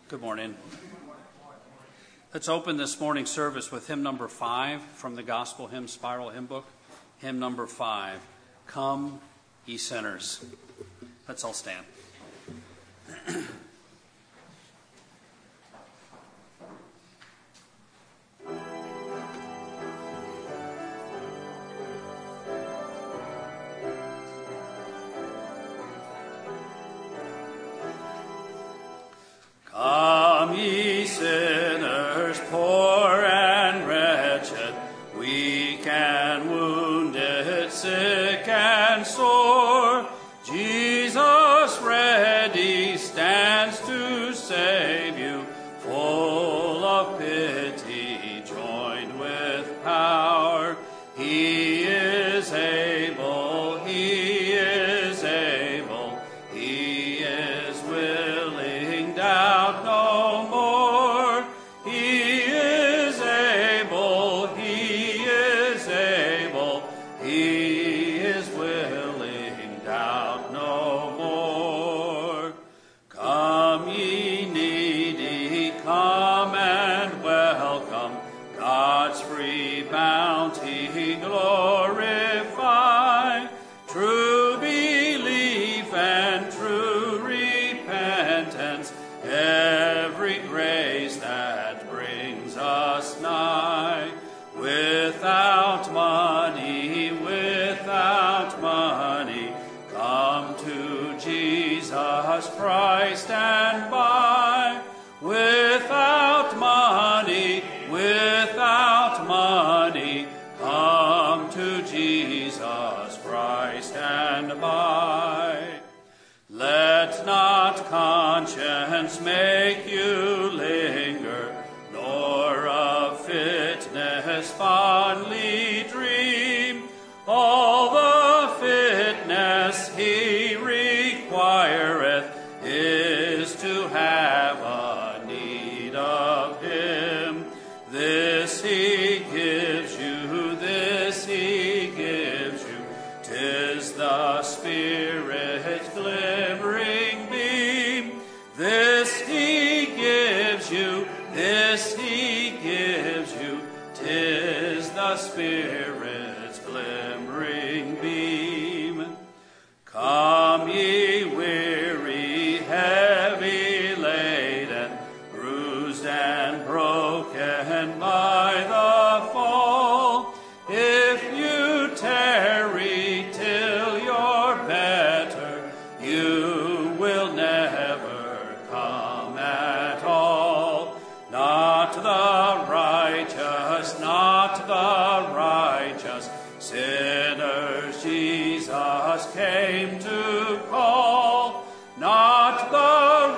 Good morning. Let's open this morning's service with hymn number 5 from the Gospel Hymn Spiral Hymn Book. Hymn number 5, Come, Ye Sinners. Let's all stand. Come, ye sinners, poor and wretched, weak and wounded, sick and sore. Jesus ready stands to save you, full of pity, joined with power. He is able, he is able, he is willing, doubt no more. He is able, he is able, he is willing, doubt no more. Come ye needy, come and welcome, God's free bounty glorify. True belief and true repentance, every grace that brings us nigh. Without money, come to Jesus Christ and buy. Without money, come to Jesus Christ and buy. Let not conscience make you linger, nor of fitness fondly dream. All the fitness he requireth is to have a need of him. This he gives you, this he gives you. 'Tis the Spirit's glimmering beam. This he gives you, this he gives you. 'Tis the Spirit's glimmering beam. Come ye weary, heavy laden, bruised and broken by the fall. If you tarry till you're better, you will never come at all. Not the righteous, sinners Jesus came to call. Not the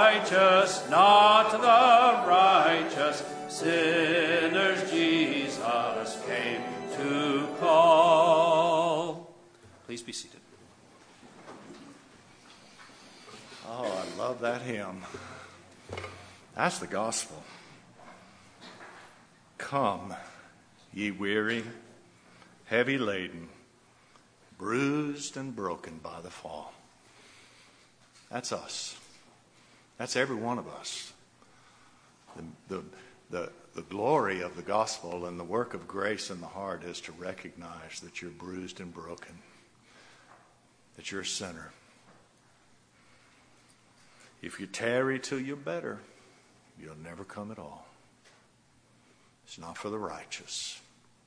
righteous, sinners Jesus came to call. Please be seated. Oh, I love that hymn. That's the gospel. Come, ye weary, heavy laden, bruised and broken by the fall. That's us. That's every one of us. The glory of the gospel and the work of grace in the heart is to recognize that you're bruised and broken, that you're a sinner. If you tarry till you're better, you'll never come at all. It's not for the righteous.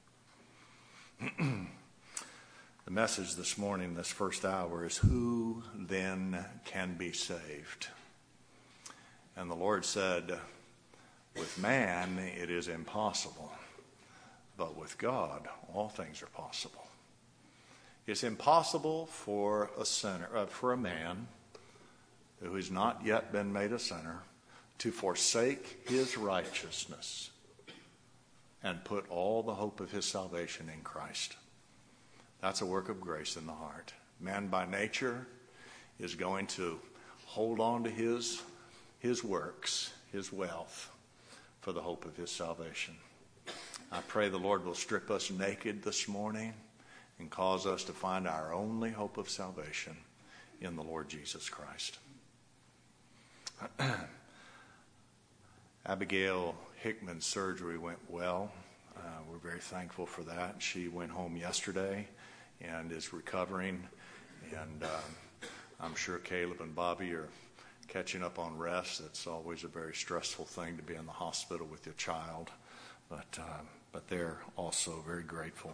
The message this morning, this first hour, is who then can be saved? And the Lord said, with man it is impossible, but with God all things are possible. It's impossible for a man who has not yet been made a sinner to forsake his righteousness and put all the hope of his salvation in Christ. That's a work of grace in the heart. Man by nature is going to hold on to his works, his wealth, for the hope of his salvation. I pray the Lord will strip us naked this morning and cause us to find our only hope of salvation in the Lord Jesus Christ. Abigail Hickman's surgery went well. We're very thankful for that. She went home yesterday and is recovering. And I'm sure Caleb and Bobby are catching up on rest. It's always a very stressful thing to be in the hospital with your child. But they're also very grateful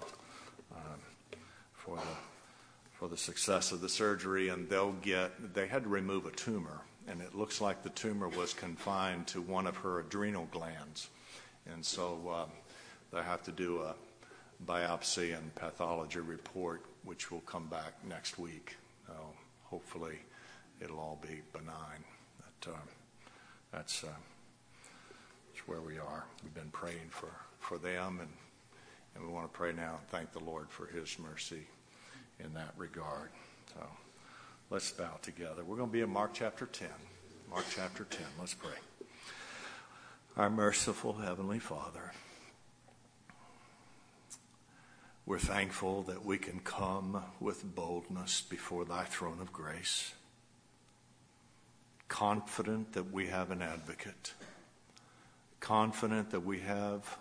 for the success of the surgery. And they had to remove a tumor. And it looks like the tumor was confined to one of her adrenal glands. And so they have to do a biopsy and pathology report, which will come back next week. Hopefully it'll all be benign. That's where we are. We've been praying for them, and we want to pray now and thank the Lord for his mercy in that regard. So let's bow together. We're going to be in Mark chapter 10. Mark chapter 10. Let's pray. Our merciful Heavenly Father, we're thankful that we can come with boldness before thy throne of grace, confident that we have an advocate, confident that we have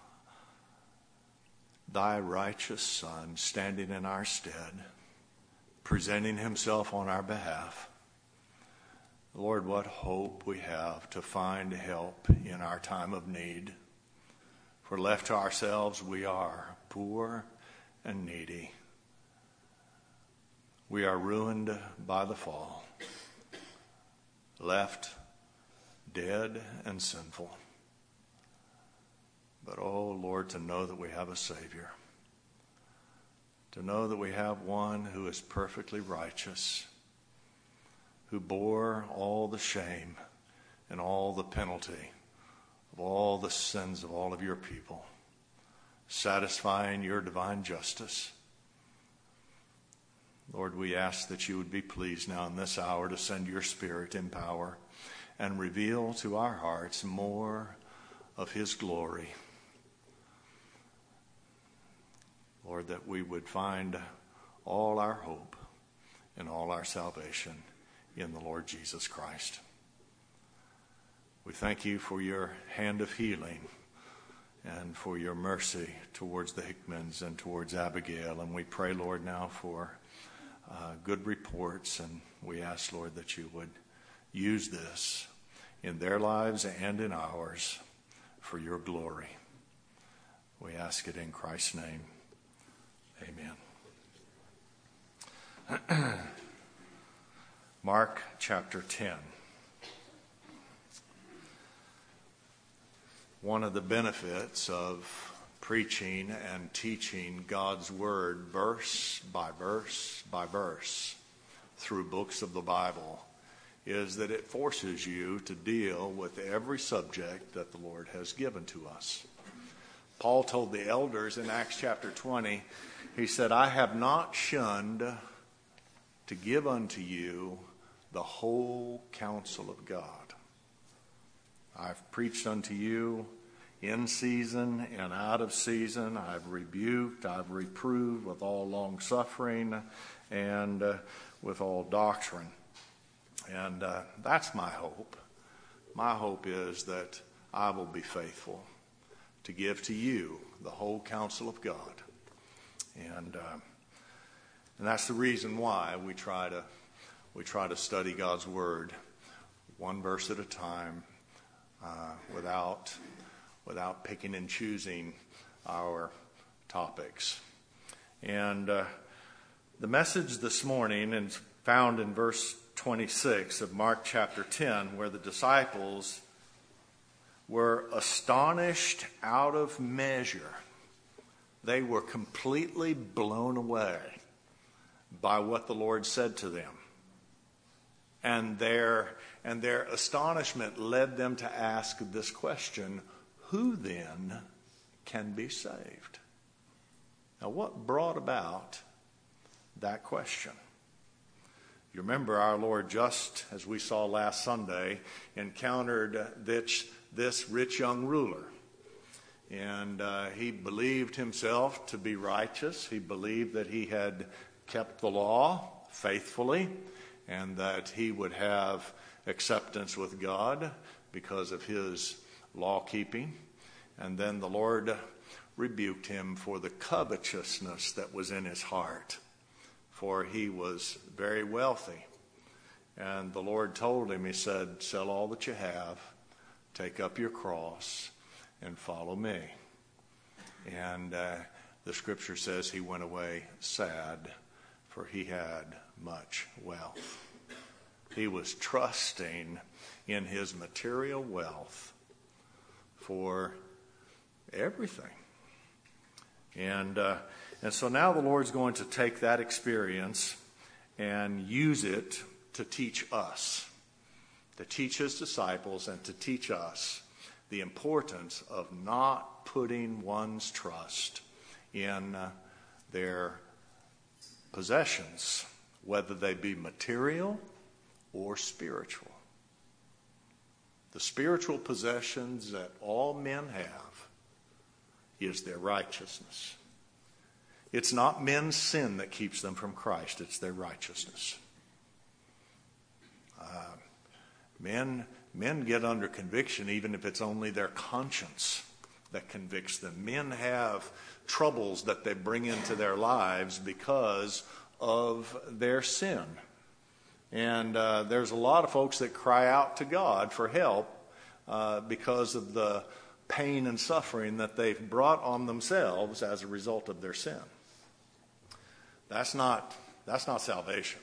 thy righteous Son standing in our stead, presenting himself on our behalf. Lord, what hope we have to find help in our time of need. For left to ourselves, we are poor and needy. We are ruined by the fall, left dead and sinful. But, oh Lord, to know that we have a Savior, to know that we have one who is perfectly righteous, who bore all the shame and all the penalty of all the sins of all of your people, satisfying your divine justice. Lord, we ask that you would be pleased now in this hour to send your Spirit in power and reveal to our hearts more of his glory. Lord, that we would find all our hope and all our salvation in the Lord Jesus Christ. We thank you for your hand of healing and for your mercy towards the Hickmans and towards Abigail. And we pray, Lord, now for good reports. And we ask, Lord, that you would use this in their lives and in ours for your glory. We ask it in Christ's name. Amen. Mark chapter 10. One of the benefits of preaching and teaching God's Word verse by verse by verse through books of the Bible is that it forces you to deal with every subject that the Lord has given to us. Paul told the elders in Acts chapter 20, he said, I have not shunned to give unto you the whole counsel of God. I've preached unto you in season and out of season. I've rebuked, I've reproved with all long suffering and with all doctrine. And that's my hope. My hope is that I will be faithful to give to you the whole counsel of God. And that's the reason why we try to study God's Word one verse at a time, without picking and choosing our topics. And the message this morning is found in verse 26 of Mark chapter 10, where the disciples were astonished out of measure. They were completely blown away by what the Lord said to them. And their astonishment led them to ask this question, who then can be saved? Now, what brought about that question? You remember our Lord, just as we saw last Sunday, encountered this rich young ruler. And he believed himself to be righteous. He believed that he had kept the law faithfully and that he would have acceptance with God because of his law-keeping. And then the Lord rebuked him for the covetousness that was in his heart, for he was very wealthy. And the Lord told him, he said, sell all that you have, take up your cross, and follow me. And the scripture says he went away sad, for he had much wealth. He was trusting in his material wealth for everything. And so now the Lord's going to take that experience and use it to teach us, to teach his disciples and to teach us the importance of not putting one's trust in their possessions, whether they be material or spiritual. The spiritual possessions that all men have is their righteousness. It's not men's sin that keeps them from Christ, it's their righteousness. Men get under conviction even if it's only their conscience that convicts them. Men have troubles that they bring into their lives because of their sin. And there's a lot of folks that cry out to God for help because of the pain and suffering that they've brought on themselves as a result of their sin. That's not salvation.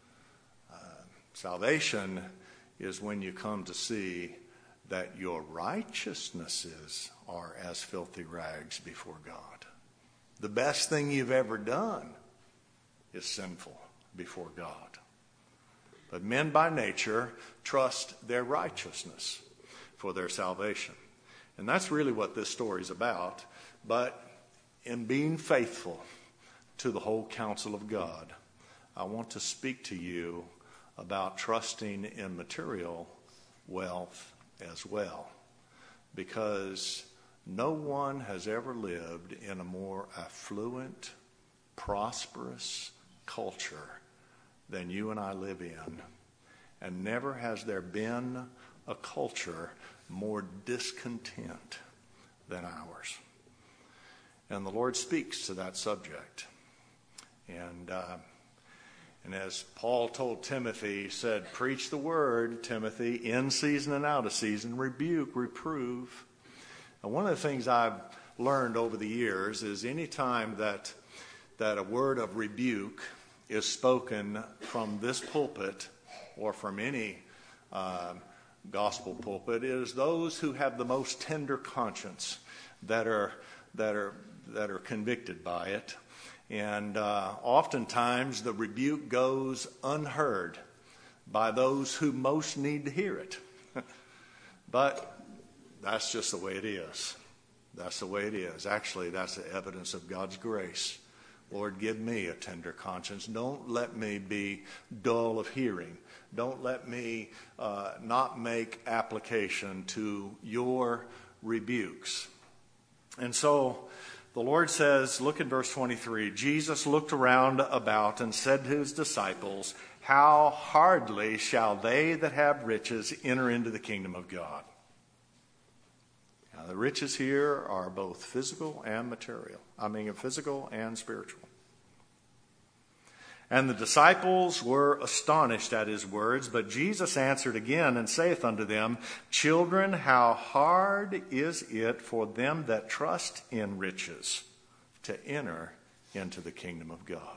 Salvation is when you come to see that your righteousnesses are as filthy rags before God. The best thing you've ever done is sinful before God. But men by nature trust their righteousness for their salvation. And that's really what this story is about. But in being faithful to the whole counsel of God, I want to speak to you about trusting in material wealth as well. Because no one has ever lived in a more affluent, prosperous culture than you and I live in. And never has there been a culture more discontent than ours. And the Lord speaks to that subject. And as Paul told Timothy, he said, preach the word, Timothy, in season and out of season, rebuke, reprove. And one of the things I've learned over the years is any time that a word of rebuke is spoken from this pulpit or from any gospel pulpit, it is those who have the most tender conscience that are convicted by it. And oftentimes the rebuke goes unheard by those who most need to hear it. But that's just the way it is. That's the way it is. Actually, that's the evidence of God's grace. Lord, give me a tender conscience. Don't let me be dull of hearing. Don't let me not make application to your rebukes. And so the Lord says, look at verse 23, Jesus looked around about and said to his disciples, how hardly shall they that have riches enter into the kingdom of God. Now, the riches here are both physical and material. Physical and spiritual. And the disciples were astonished at his words, but Jesus answered again and saith unto them, children, how hard is it for them that trust in riches to enter into the kingdom of God.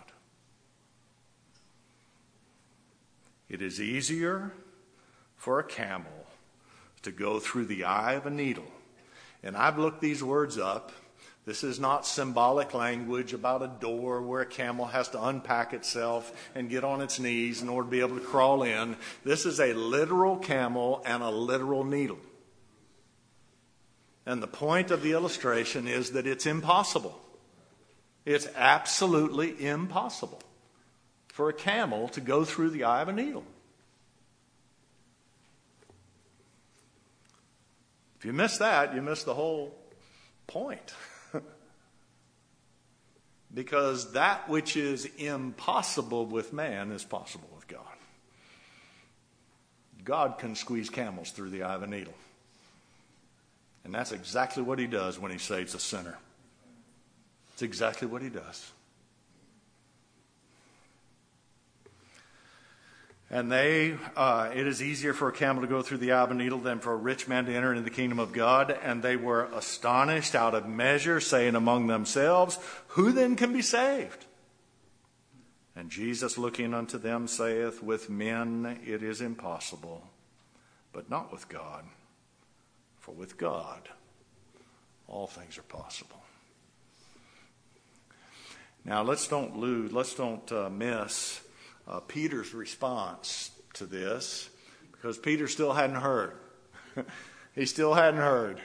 It is easier for a camel to go through the eye of a needle. And I've looked these words up. This is not symbolic language about a door where a camel has to unpack itself and get on its knees in order to be able to crawl in. This is a literal camel and a literal needle. And the point of the illustration is that it's impossible. It's absolutely impossible for a camel to go through the eye of a needle. If you miss that, you miss the whole point. Because that which is impossible with man is possible with God. God can squeeze camels through the eye of a needle. And that's exactly what he does when he saves a sinner. It's exactly what he does. And it is easier for a camel to go through the eye of a needle than for a rich man to enter into the kingdom of God. And they were astonished out of measure, saying among themselves, who then can be saved? And Jesus, looking unto them, saith, with men it is impossible, but not with God. For with God all things are possible. Now let's don't miss Peter's response to this, because Peter still hadn't heard. He still hadn't heard.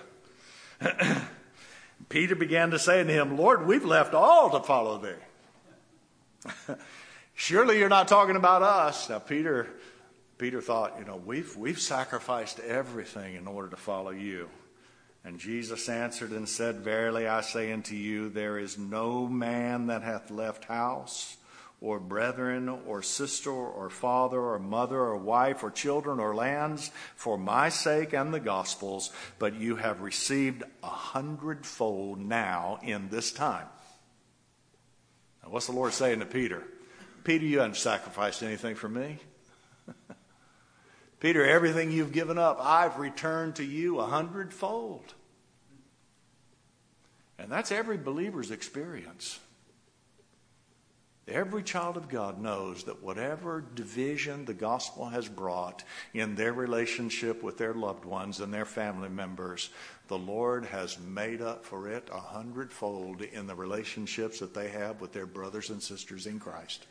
Peter began to say to him, Lord, we've left all to follow thee. Surely you're not talking about us. Now Peter thought, we've sacrificed everything in order to follow you. And Jesus answered and said, verily I say unto you, there is no man that hath left house, or brethren, or sister, or father, or mother, or wife, or children, or lands, for my sake and the gospel's, but you have received 100-fold now in this time. Now, what's the Lord saying to Peter? Peter, you haven't sacrificed anything for me. Peter, everything you've given up, I've returned to you 100-fold. And that's every believer's experience. Every child of God knows that whatever division the gospel has brought in their relationship with their loved ones and their family members, the Lord has made up for it 100-fold in the relationships that they have with their brothers and sisters in Christ.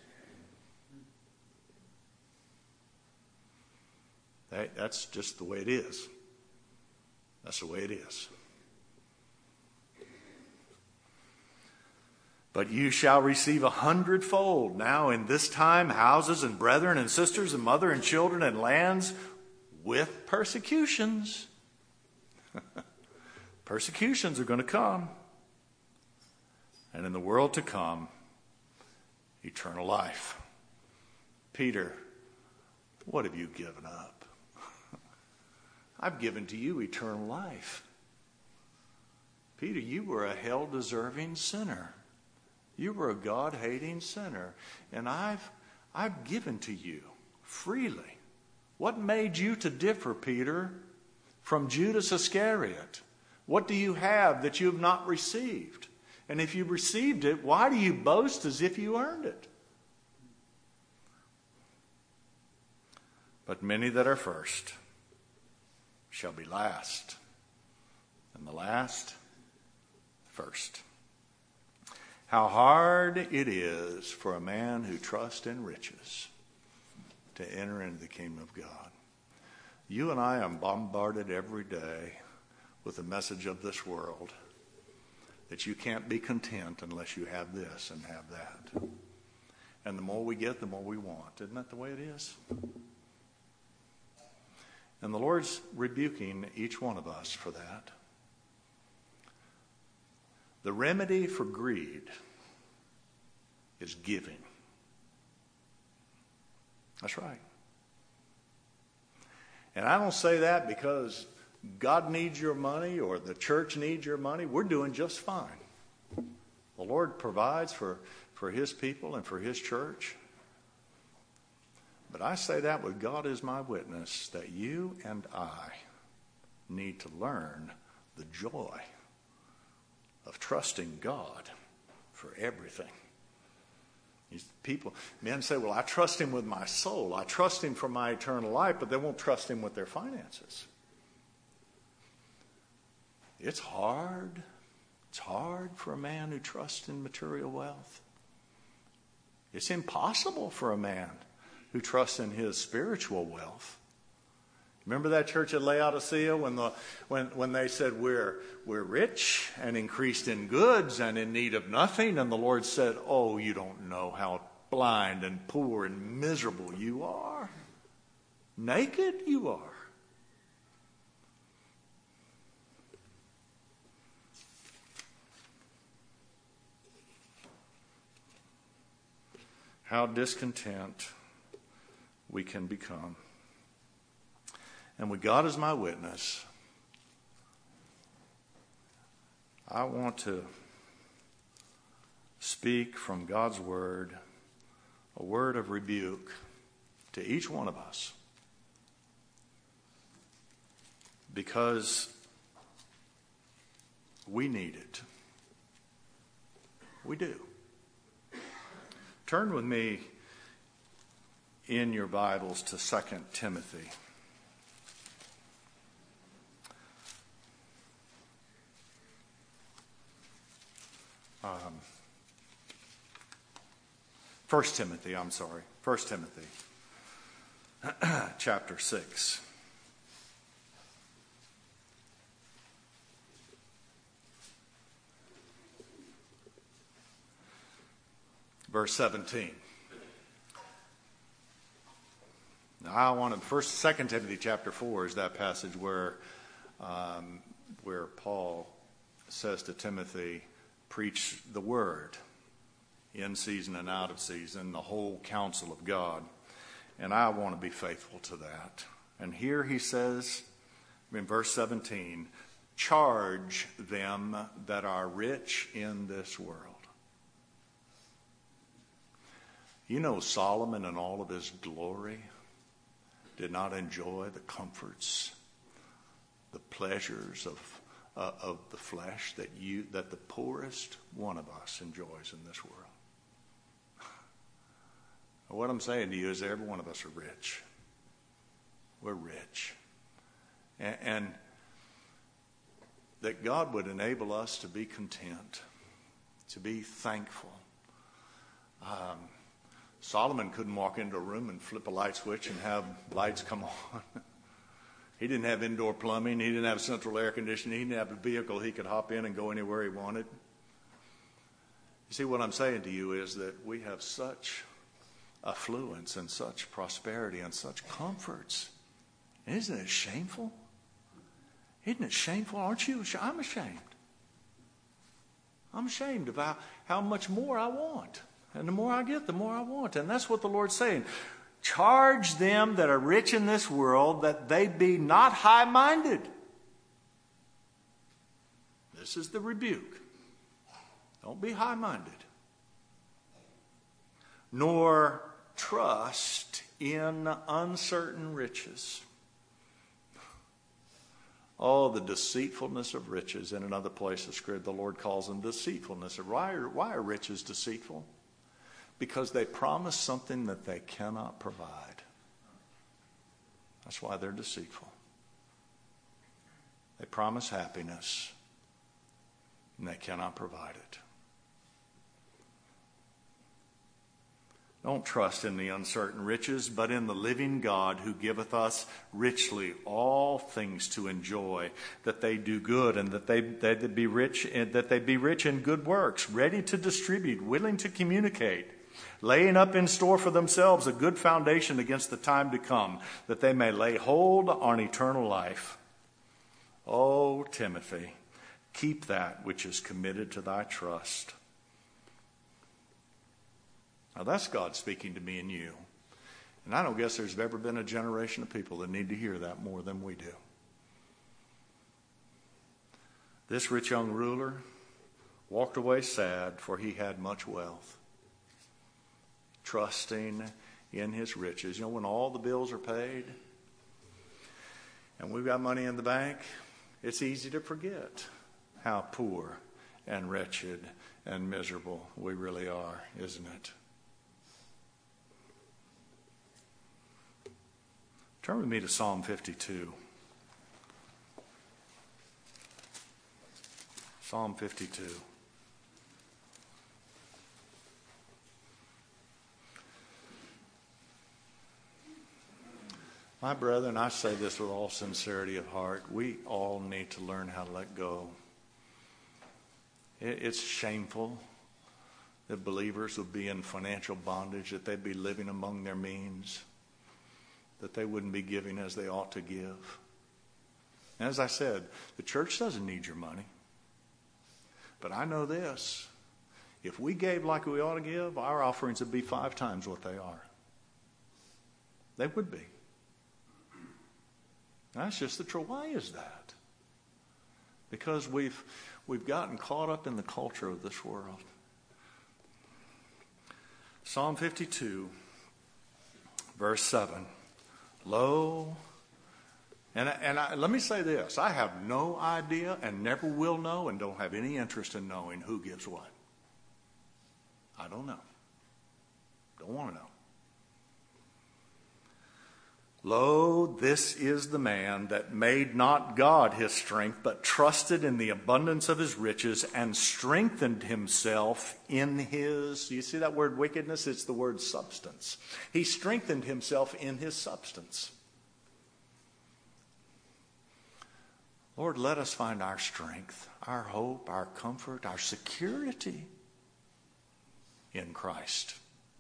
That's just the way it is. That's the way it is. But you shall receive 100-fold now in this time, houses and brethren and sisters and mother and children and lands with persecutions. Persecutions are going to come. And in the world to come, eternal life. Peter, what have you given up? I've given to you eternal life. Peter, you were a hell-deserving sinner. You were a God-hating sinner. And I've given to you freely. What made you to differ, Peter, from Judas Iscariot? What do you have that you have not received? And if you received it, why do you boast as if you earned it? But many that are first shall be last, and the last first. How hard it is for a man who trusts in riches to enter into the kingdom of God. You and I are bombarded every day with the message of this world that you can't be content unless you have this and have that. And the more we get, the more we want. Isn't that the way it is? And the Lord's rebuking each one of us for that. The remedy for greed is giving. That's right. And I don't say that because God needs your money or the church needs your money. We're doing just fine. The Lord provides for His people and for His church. But I say that with God as my witness, that you and I need to learn the joy of trusting God for everything. Men say, well, I trust Him with my soul. I trust Him for my eternal life, but they won't trust Him with their finances. It's hard. It's hard for a man who trusts in material wealth. It's impossible for a man who trusts in his spiritual wealth. Remember that church at Laodicea when they said we're rich and increased in goods and in need of nothing, and the Lord said, oh, you don't know how blind and poor and miserable you are. Naked you are. How discontent we can become. And with God as my witness, I want to speak from God's word, a word of rebuke to each one of us. Because we need it. We do. Turn with me in your Bibles to 2 Timothy. First Timothy, chapter 6. Verse 17. Now, 2 Timothy chapter 4 is that passage where Paul says to Timothy, preach the word in season and out of season, the whole counsel of God. And I want to be faithful to that. And here he says, in verse 17, charge them that are rich in this world. You know, Solomon in all of his glory did not enjoy the comforts, the pleasures of the flesh that the poorest one of us enjoys in this world. What I'm saying to you is every one of us are rich. We're rich. And that God would enable us to be content, to be thankful. Solomon couldn't walk into a room and flip a light switch and have lights come on. He didn't have indoor plumbing. He didn't have central air conditioning. He didn't have a vehicle he could hop in and go anywhere he wanted. You see, what I'm saying to you is that we have such affluence and such prosperity and such comforts. Isn't it shameful? Isn't it shameful? Aren't you? I'm ashamed. I'm ashamed of how much more I want. And the more I get, the more I want. And that's what the Lord's saying. Charge them that are rich in this world that they be not high-minded. This is the rebuke. Don't be high-minded. Nor trust in uncertain riches. Oh, the deceitfulness of riches. In another place of Scripture, the Lord calls them deceitfulness. Why are riches deceitful? Because they promise something that they cannot provide. That's why they're deceitful. They promise happiness, and they cannot provide it. Don't trust in the uncertain riches, but in the living God who giveth us richly all things to enjoy, that they do good and that they be rich, and that they be rich in good works, ready to distribute, willing to communicate, laying up in store for themselves a good foundation against the time to come, that they may lay hold on eternal life. O Timothy, keep that which is committed to thy trust. Now that's God speaking to me and you. And I don't guess there's ever been a generation of people that need to hear that more than we do. This rich young ruler walked away sad, for he had much wealth, trusting in his riches. You know, when all the bills are paid and we've got money in the bank, it's easy to forget how poor and wretched and miserable we really are, isn't it? Turn with me to Psalm 52. Psalm 52. My brethren, I say this with all sincerity of heart. We all need to learn how to let go. It's shameful that believers would be in financial bondage, that they'd be living among their means, that they wouldn't be giving as they ought to give. And as I said, the church doesn't need your money. But I know this. If we gave like we ought to give, our offerings would be 5 times what they are. They would be. That's just the truth. Why is that? Because we've We've gotten caught up in the culture of this world. Psalm 52, verse 7. Lo, let me say this. I have no idea and never will know and don't have any interest in knowing who gives what. I don't know. Don't want to know. Lo, this is the man that made not God his strength, but trusted in the abundance of his riches and strengthened himself in his, you see that word wickedness? It's the word substance. He strengthened himself in his substance. Lord, let us find our strength, our hope, our comfort, our security in Christ.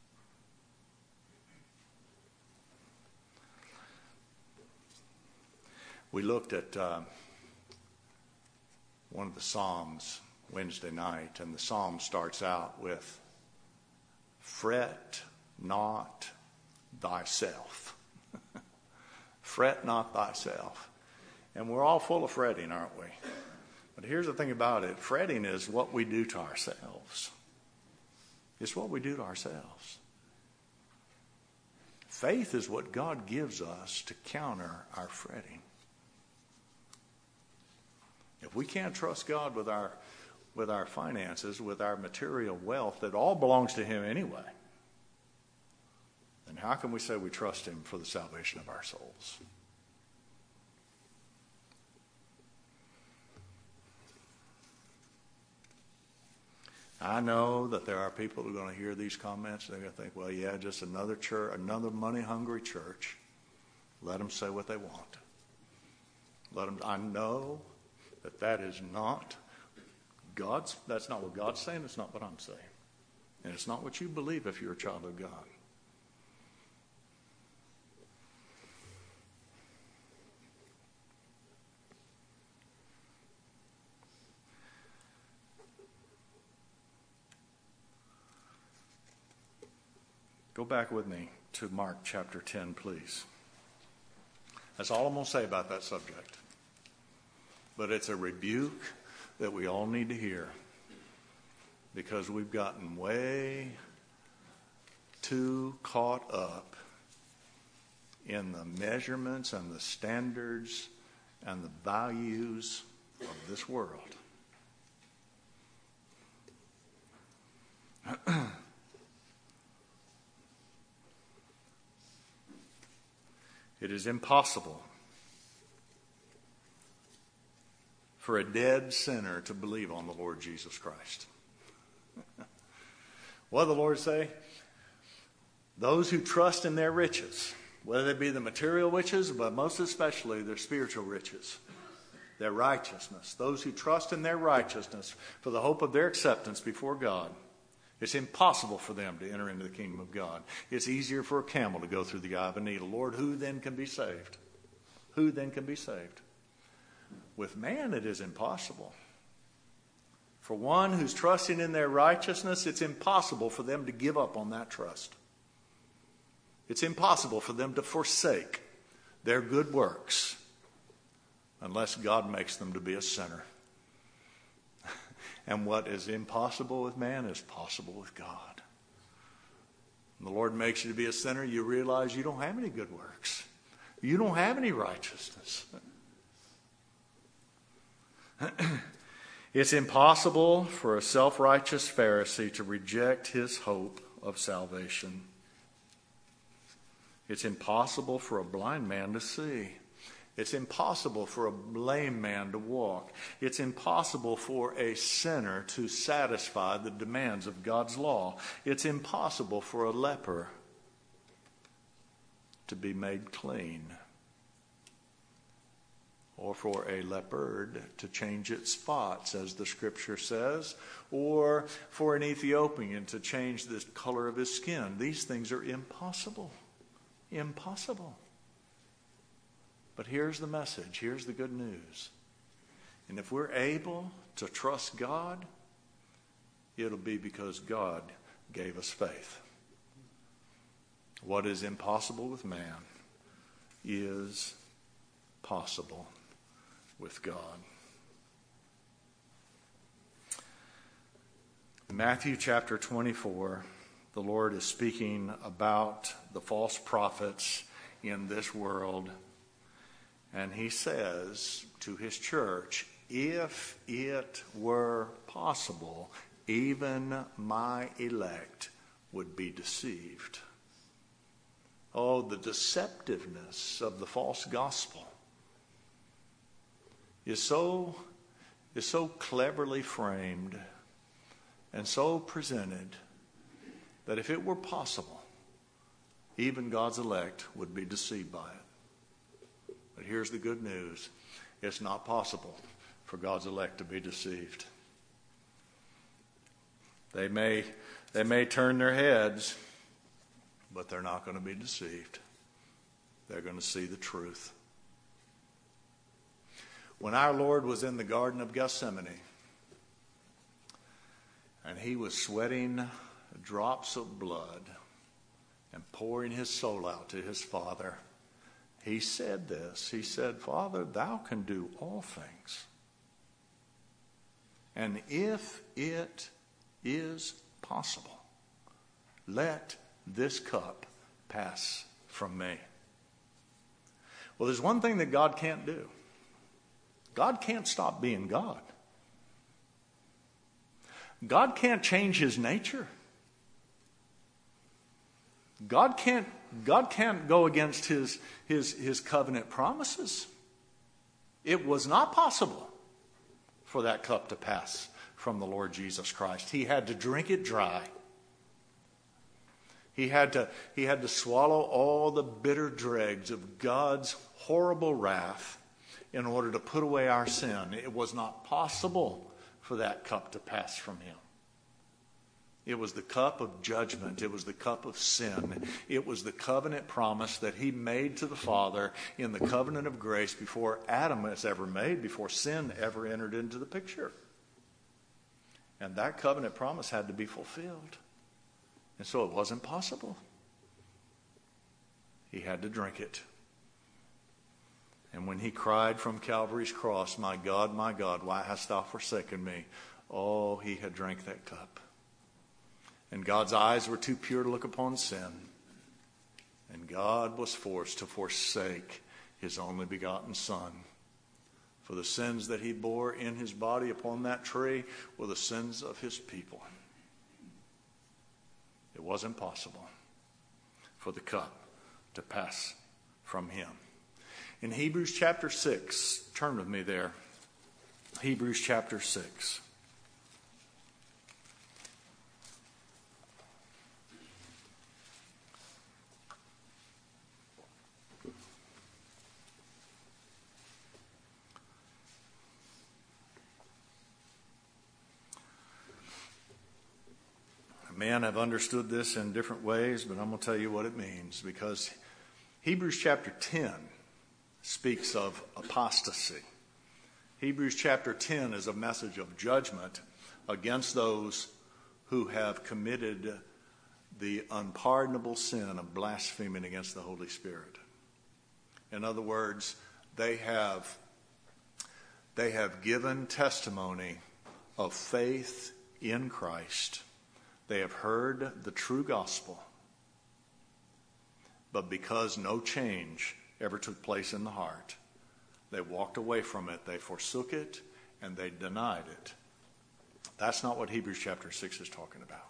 We looked at one of the Psalms Wednesday night, and the Psalm starts out with, fret not thyself. Fret not thyself. And we're all full of fretting, aren't we? But here's the thing about it. Fretting is what we do to ourselves. It's what we do to ourselves. Faith is what God gives us to counter our fretting. If we can't trust God with our finances, with our material wealth, that all belongs to Him anyway, then how can we say we trust Him for the salvation of our souls? I know that there are people who are going to hear these comments. They're going to think, well, yeah, just another church, another money-hungry church. Let them say what they want. Let them. I know that is not God's. That's not what God's saying. It's not what I'm saying, and it's not what you believe if you're a child of God. Go back with me to Mark chapter 10, please. That's all I'm going to say about that subject. But it's a rebuke that we all need to hear, because we've gotten way too caught up in the measurements and the standards and the values of this world. It is impossible for a dead sinner to believe on the Lord Jesus Christ. What did the Lord say? Those who trust in their riches, whether they be the material riches, but most especially their spiritual riches, their righteousness, those who trust in their righteousness for the hope of their acceptance before God, it's impossible for them to enter into the kingdom of God. It's easier for a camel to go through the eye of a needle. Lord, who then can be saved? Who then can be saved? With man, it is impossible. For one who's trusting in their righteousness, it's impossible for them to give up on that trust. It's impossible for them to forsake their good works unless God makes them to be a sinner. And what is impossible with man is possible with God. When the Lord makes you to be a sinner, you realize you don't have any good works. You don't have any righteousness. It's impossible for a self-righteous Pharisee to reject his hope of salvation. It's impossible for a blind man to see. It's impossible for a lame man to walk. It's impossible for a sinner to satisfy the demands of God's law. It's impossible for a leper to be made clean, or for a leopard to change its spots, as the scripture says, or for an Ethiopian to change the color of his skin. These things are impossible. Impossible. But here's the message. Here's the good news. And if we're able to trust God, it'll be because God gave us faith. What is impossible with man is possible with God. Matthew chapter 24, the Lord is speaking about the false prophets in this world. And he says to his church, if it were possible, even my elect would be deceived. Oh, the deceptiveness of the false gospel is so cleverly framed and so presented that if it were possible, even God's elect would be deceived by it. But here's the good news. It's not possible for God's elect to be deceived. They may turn their heads, but they're not going to be deceived. They're going to see the truth. When our Lord was in the Garden of Gethsemane, and he was sweating drops of blood and pouring his soul out to his Father, he said this. He said, Father, thou can do all things. And if it is possible, let this cup pass from me. Well, there's one thing that God can't do. God can't stop being God. God can't change his nature. God can't go against his covenant promises. It was not possible for that cup to pass from the Lord Jesus Christ. He had to drink it dry. He had to swallow all the bitter dregs of God's horrible wrath in order to put away our sin. It was not possible for that cup to pass from him. It was the cup of judgment. It was the cup of sin. It was the covenant promise that he made to the Father in the covenant of grace before Adam was ever made, before sin ever entered into the picture. And that covenant promise had to be fulfilled. And so it wasn't possible. He had to drink it. And when he cried from Calvary's cross, my God, why hast thou forsaken me? Oh, he had drank that cup. And God's eyes were too pure to look upon sin. And God was forced to forsake his only begotten Son. For the sins that he bore in his body upon that tree were the sins of his people. It wasn't possible for the cup to pass from him. In Hebrews chapter 6, turn with me there. Hebrews chapter 6. Men have understood this in different ways, but I'm going to tell you what it means, because Hebrews chapter 10 speaks of apostasy. Hebrews chapter 10 is a message of judgment against those who have committed the unpardonable sin of blaspheming against the Holy Spirit. In other words, they have given testimony of faith in Christ. They have heard the true gospel, but because no change ever took place in the heart, they walked away from it, they forsook it, and they denied it. That's not what Hebrews chapter 6 is talking about.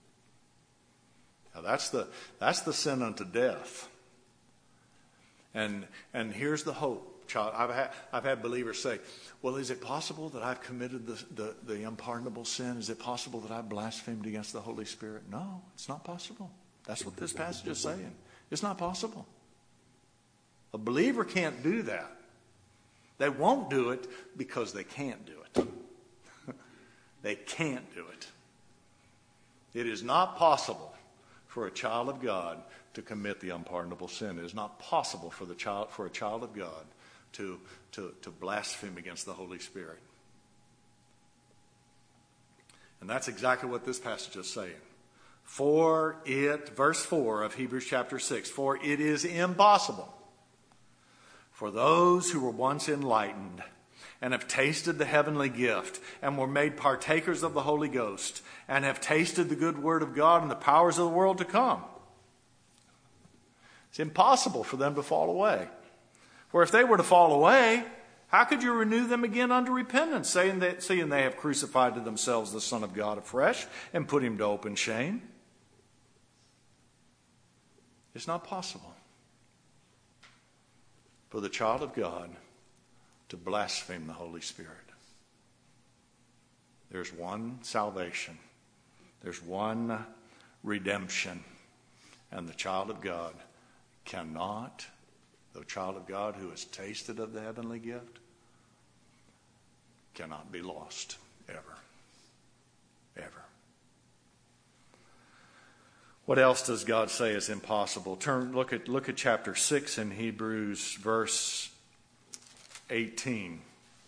Now that's the sin unto death. And here's the hope. Child, I've had believers say, well, is it possible that I've committed the unpardonable sin? Is it possible that I've blasphemed against the Holy Spirit? No, it's not possible. That's what this passage is saying. It's not possible. A believer can't do that. They won't do it because they can't do it. They can't do it. It is not possible for a child of God to commit the unpardonable sin. It is not possible for a child of God to blaspheme against the Holy Spirit. And that's exactly what this passage is saying. Verse 4 of Hebrews chapter 6, for it is impossible for those who were once enlightened and have tasted the heavenly gift, and were made partakers of the Holy Ghost, and have tasted the good word of God and the powers of the world to come. It's impossible for them to fall away. For if they were to fall away, how could you renew them again unto repentance, seeing they have crucified to themselves the Son of God afresh, and put him to open shame? It's not possible for the child of God to blaspheme the Holy Spirit. There's one salvation. There's one redemption. And the child of God cannot, the child of God who has tasted of the heavenly gift, cannot be lost ever. Ever. What else does God say is impossible? Look at chapter 6 in Hebrews, verse 18.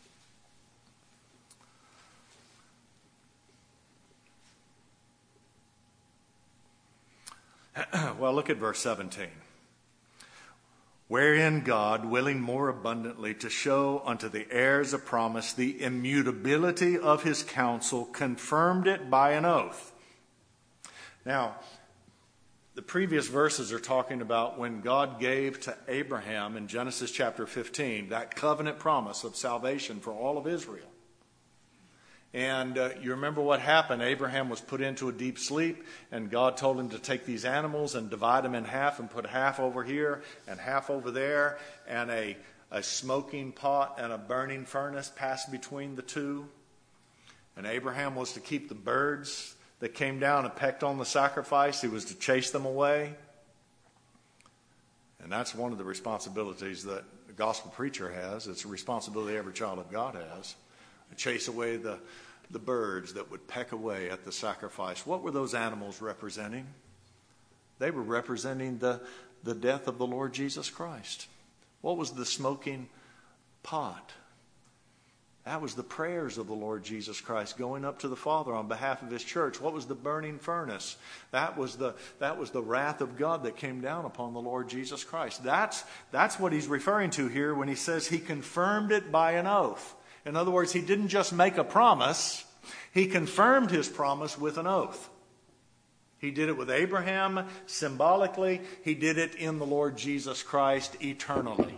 Well, look at verse 17. Wherein God, willing more abundantly to show unto the heirs of promise the immutability of his counsel, confirmed it by an oath. Now, the previous verses are talking about when God gave to Abraham in Genesis chapter 15 that covenant promise of salvation for all of Israel. And you remember what happened. Abraham was put into a deep sleep, and God told him to take these animals and divide them in half and put half over here and half over there, and a smoking pot and a burning furnace passed between the two. And Abraham was to keep the birds that came down and pecked on the sacrifice. He was to chase them away. And that's one of the responsibilities that the gospel preacher has. It's a responsibility every child of God has. To chase away the birds that would peck away at the sacrifice. What were those animals representing? They were representing the death of the Lord Jesus Christ. What was the smoking pot? That was the prayers of the Lord Jesus Christ going up to the Father on behalf of his church. What was the burning furnace? That was the wrath of God that came down upon the Lord Jesus Christ. That's what he's referring to here when he says he confirmed it by an oath. In other words, he didn't just make a promise, he confirmed his promise with an oath. He did it with Abraham symbolically, he did it in the Lord Jesus Christ eternally.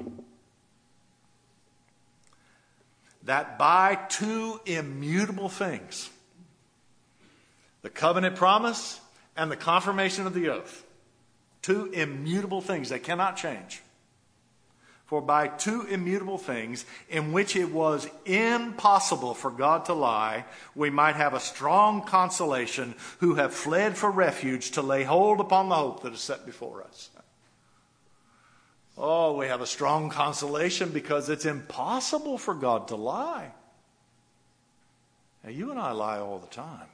That by two immutable things, the covenant promise and the confirmation of the oath, two immutable things, they cannot change. For by two immutable things, in which it was impossible for God to lie, we might have a strong consolation who have fled for refuge to lay hold upon the hope that is set before us. Oh, we have a strong consolation because it's impossible for God to lie. Now, you and I lie all the time.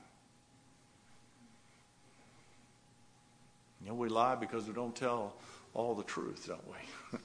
You know, we lie because we don't tell all the truth, don't we?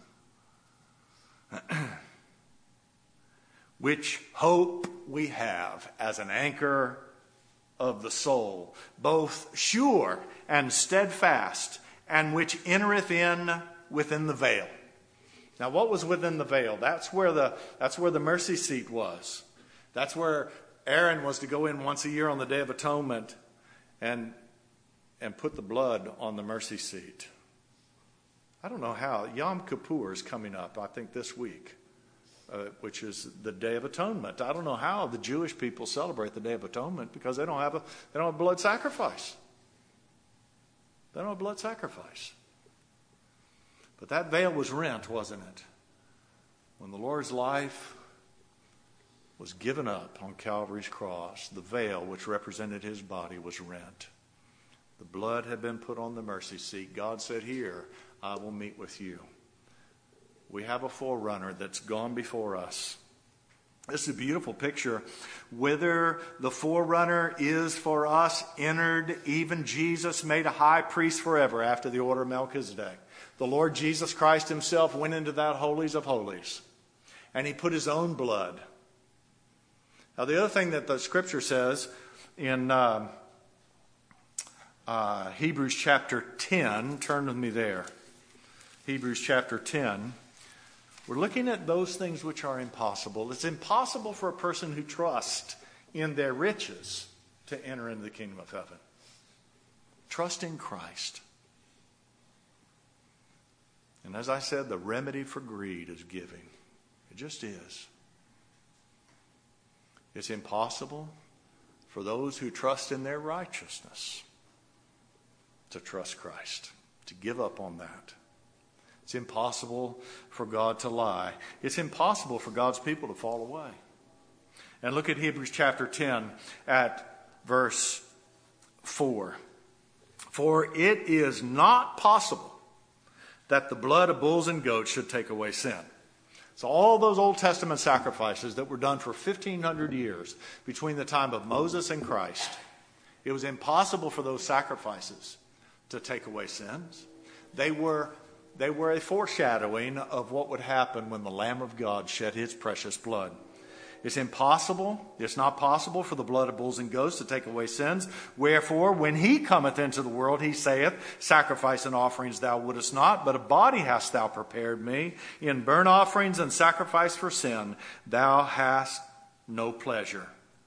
Which hope we have as an anchor of the soul, both sure and steadfast, and which entereth in within the veil. Now, what was within the veil? That's where the mercy seat was. That's where Aaron was to go in once a year on the Day of Atonement and put the blood on the mercy seat. I don't know how. Yom Kippur is coming up, I think, this week, which is the Day of Atonement. I don't know how the Jewish people celebrate the Day of Atonement because they don't have a blood sacrifice. They don't have blood sacrifice. But that veil was rent, wasn't it? When the Lord's life was given up on Calvary's cross, the veil which represented his body was rent. The blood had been put on the mercy seat. God said, "Here, I will meet with you." We have a forerunner that's gone before us. This is a beautiful picture. Whither the forerunner is for us entered, even Jesus made a high priest forever after the order of Melchizedek. The Lord Jesus Christ himself went into that holies of holies, and he put his own blood. Now, the other thing that the scripture says in Hebrews chapter 10, turn with me there. Hebrews chapter 10. We're looking at those things which are impossible. It's impossible for a person who trusts in their riches to enter into the kingdom of heaven. Trust in Christ. And as I said, the remedy for greed is giving. It just is. It's impossible for those who trust in their righteousness to trust Christ, to give up on that. It's impossible for God to lie. It's impossible for God's people to fall away. And look at Hebrews chapter 10 at verse 4. For it is not possible that the blood of bulls and goats should take away sin. So all those Old Testament sacrifices that were done for 1,500 years between the time of Moses and Christ, it was impossible for those sacrifices to take away sins. They were a foreshadowing of what would happen when the Lamb of God shed his precious blood. It's impossible, it's not possible for the blood of bulls and goats to take away sins. Wherefore, when he cometh into the world, he saith, sacrifice and offerings thou wouldest not, but a body hast thou prepared me. In burnt offerings and sacrifice for sin, thou hast no pleasure.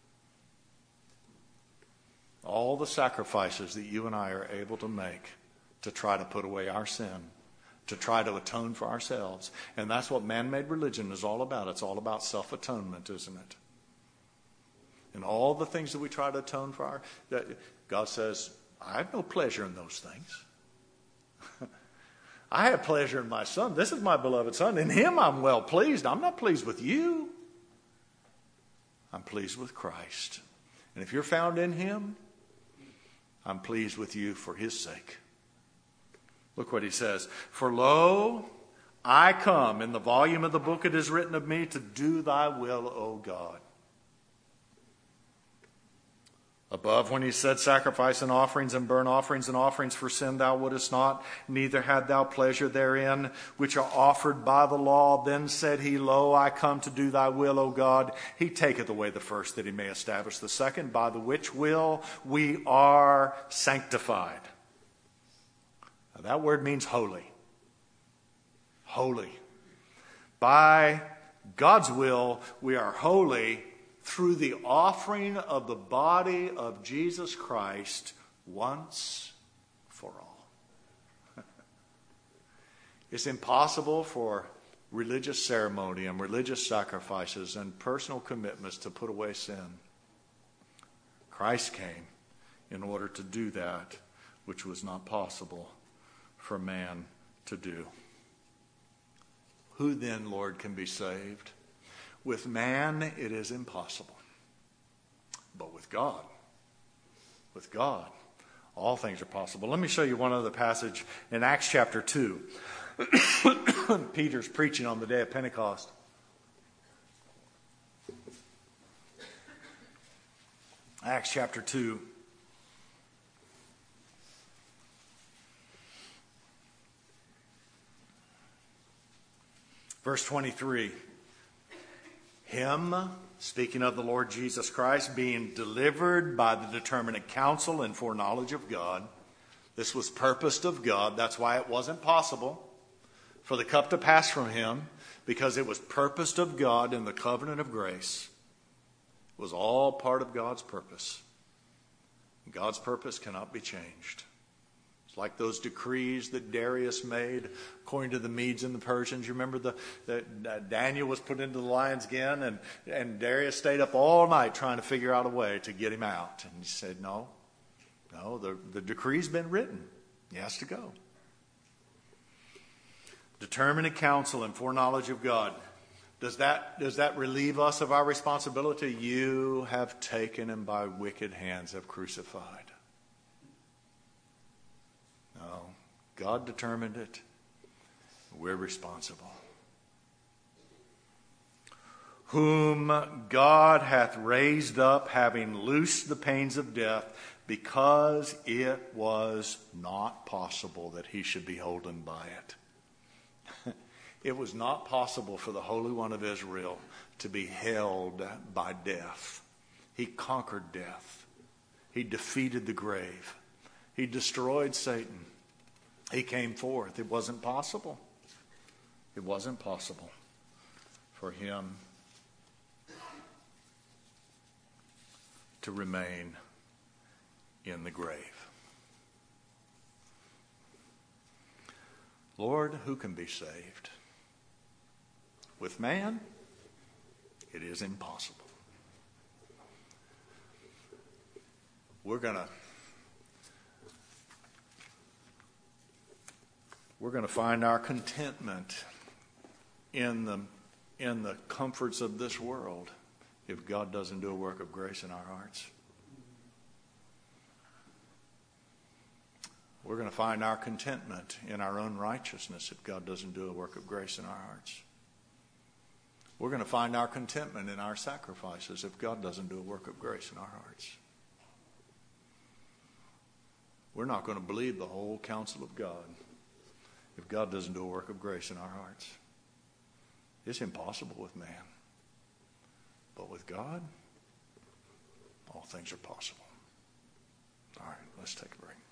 All the sacrifices that you and I are able to make to try to put away our sin, to try to atone for ourselves. And that's what man-made religion is all about. It's all about self-atonement, isn't it? And all the things that we try to atone for, God says, I have no pleasure in those things. I have pleasure in my Son. This is my beloved Son. In him I'm well pleased. I'm not pleased with you. I'm pleased with Christ. And if you're found in him, I'm pleased with you for his sake. Look what he says. For lo, I come, in the volume of the book it is written of me, to do thy will, O God. Above, when he said, sacrifice and offerings and burnt offerings and offerings for sin thou wouldest not, neither had thou pleasure therein, which are offered by the law. Then said he, Lo, I come to do thy will, O God. He taketh away the first, that he may establish the second, by the which will we are sanctified. Now, that word means holy. Holy. By God's will, we are holy through the offering of the body of Jesus Christ once for all. It's impossible for religious ceremony and religious sacrifices and personal commitments to put away sin. Christ came in order to do that which was not possible for man to do. Who then, Lord, can be saved? With man, it is impossible. But with God, all things are possible. Let me show you one other passage in Acts chapter 2. Peter's preaching on the day of Pentecost. Acts chapter 2. Verse 23, him, speaking of the Lord Jesus Christ, being delivered by the determinate counsel and foreknowledge of God. This was purposed of God. That's why it wasn't possible for the cup to pass from him, because it was purposed of God in the covenant of grace. It was all part of God's purpose. God's purpose cannot be changed. Like those decrees that Darius made according to the Medes and the Persians. You remember that Daniel was put into the lion's den, and Darius stayed up all night trying to figure out a way to get him out. And he said, no, the decree's been written. He has to go. Determinate counsel and foreknowledge of God. Does that relieve us of our responsibility? You have taken and by wicked hands have crucified. No, God determined it. We're responsible. Whom God hath raised up, having loosed the pains of death, because it was not possible that he should be holden by it. It was not possible for the Holy One of Israel to be held by death. He conquered death. He defeated the grave. He destroyed Satan. He came forth. It wasn't possible. It wasn't possible. for him to remain in the grave. Lord, who can be saved? With man, it is impossible. We're going to find our contentment in the comforts of this world if God doesn't do a work of grace in our hearts. We're going to find our contentment in our own righteousness if God doesn't do a work of grace in our hearts. We're going to find our contentment in our sacrifices if God doesn't do a work of grace in our hearts. We're not going to believe the whole counsel of God if God doesn't do a work of grace in our hearts. It's impossible with man. But with God, all things are possible. All right, let's take a break.